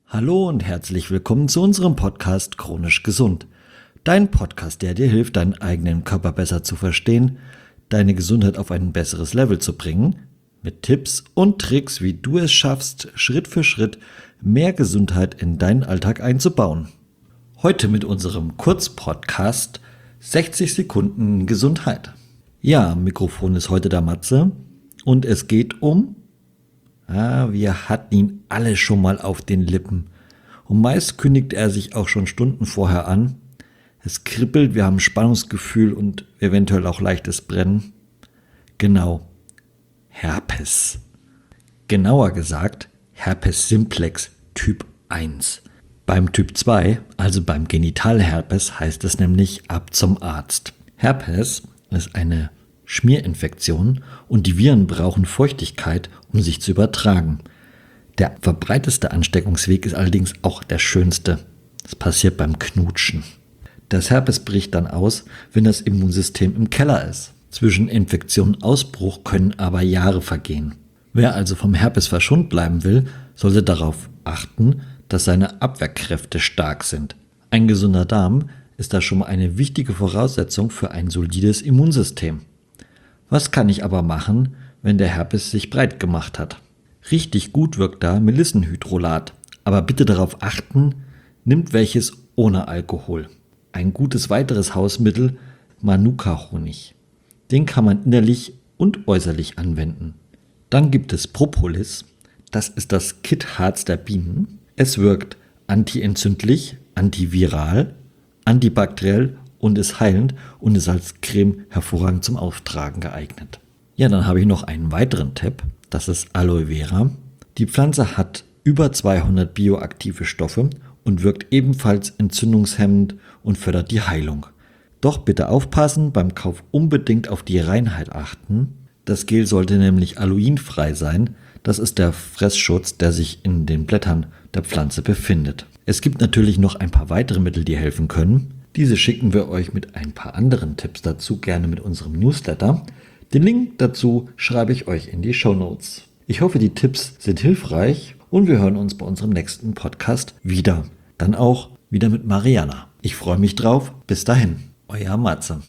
Hallo und herzlich willkommen zu unserem Podcast Chronisch Gesund. Dein Podcast, der dir hilft, deinen eigenen Körper besser zu verstehen, deine Gesundheit auf ein besseres Level zu bringen, mit Tipps und Tricks, wie du es schaffst, Schritt für Schritt mehr Gesundheit in deinen Alltag einzubauen. Heute mit unserem Kurzpodcast 60 Sekunden Gesundheit. Ja, am Mikrofon ist heute der Matze und es geht um... wir hatten ihn alle schon mal auf den Lippen. Und meist kündigt er sich auch schon Stunden vorher an. Es kribbelt, wir haben Spannungsgefühl und eventuell auch leichtes Brennen. Genau, Herpes. Genauer gesagt, Herpes simplex Typ 1. Beim Typ 2, also beim Genitalherpes, heißt es nämlich ab zum Arzt. Herpes ist eine Schmierinfektion und die Viren brauchen Feuchtigkeit, um sich zu übertragen. Der verbreiteste Ansteckungsweg ist allerdings auch der schönste. Das passiert beim Knutschen. Das Herpes bricht dann aus, wenn das Immunsystem im Keller ist. Zwischen Infektion und Ausbruch können aber Jahre vergehen. Wer also vom Herpes verschont bleiben will, sollte darauf achten, dass seine Abwehrkräfte stark sind. Ein gesunder Darm ist da schon mal eine wichtige Voraussetzung für ein solides Immunsystem. Was kann ich aber machen, wenn der Herpes sich breit gemacht hat? Richtig gut wirkt da Melissenhydrolat, aber bitte darauf achten, nimmt welches ohne Alkohol. Ein gutes weiteres Hausmittel, Manuka-Honig. Den kann man innerlich und äußerlich anwenden. Dann gibt es Propolis, das ist das Kittharz der Bienen. Es wirkt antientzündlich, antiviral, antibakteriell und ist heilend und ist als Creme hervorragend zum Auftragen geeignet. Ja, dann habe ich noch einen weiteren Tipp, das ist Aloe Vera. Die Pflanze hat über 200 bioaktive Stoffe und wirkt ebenfalls entzündungshemmend und fördert die Heilung. Doch bitte aufpassen, beim Kauf unbedingt auf die Reinheit achten. Das Gel sollte nämlich aloinfrei sein. Das ist der Fressschutz, der sich in den Blättern der Pflanze befindet. Es gibt natürlich noch ein paar weitere Mittel, die helfen können. Diese schicken wir euch mit ein paar anderen Tipps dazu, gerne mit unserem Newsletter. Den Link dazu schreibe ich euch in die Shownotes. Ich hoffe, die Tipps sind hilfreich und wir hören uns bei unserem nächsten Podcast wieder. Dann auch wieder mit Mariana. Ich freue mich drauf. Bis dahin, euer Matze.